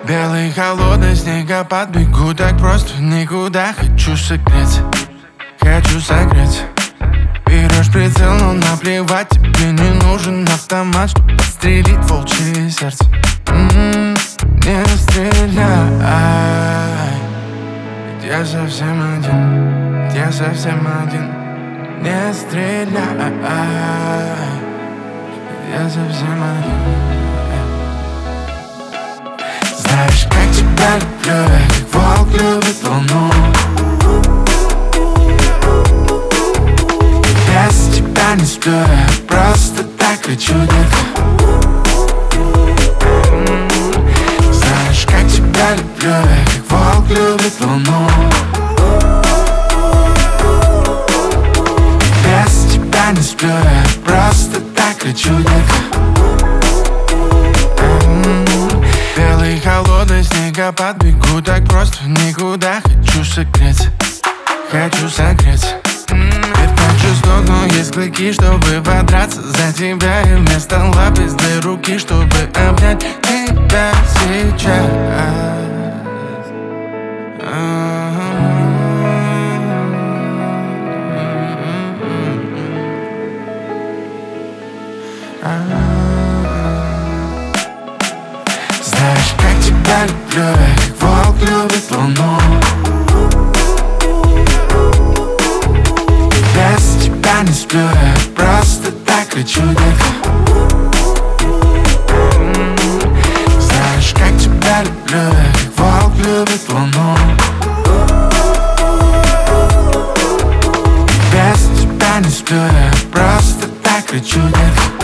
Белый холодный снегопад, бегу так просто никуда. Хочу согреться, хочу согреться. Берешь прицел, но наплевать, тебе не нужен автомат, чтобы подстрелить волчье сердце. Не стреляй, ведь я совсем один, ведь я совсем один. Не стреляй, ведь я совсем один. Знаешь, как тебя люблю, я как волк любит луну. Без тебя не сплю, я просто так хочу, детка. Знаешь, как тебя люблю, я как волк любит луну. Без тебя не сплю, я просто так хочу, детка. Белый холодный снегопад, бегу так просто никуда. Хочу согреться, хочу согреться. Ведь хочу сдохну, есть клыки, чтобы подраться за тебя. И вместо лап есть две руки, чтобы обнять тебя сейчас. Знаешь, как тебя люблю, я как волк любит луну. Без тебя не сплю, я просто так хочу, детка. Знаешь, как тебя люблю, я как волк любит луну. Без тебя не сплю, я просто так хочу, детка.